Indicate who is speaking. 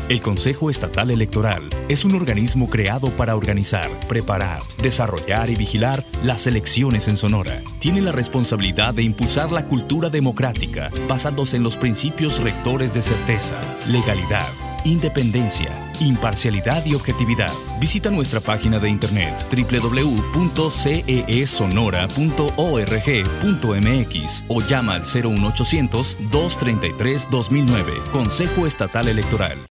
Speaker 1: El Consejo Estatal Electoral es un organismo creado para organizar, preparar, desarrollar y vigilar las elecciones en Sonora. Tiene la responsabilidad de impulsar la cultura democrática, basándose en los principios rectores de certeza, legalidad, independencia, imparcialidad y objetividad. Visita nuestra página de internet www.ceesonora.org.mx o llama al 01800 233 2009. Consejo Estatal Electoral.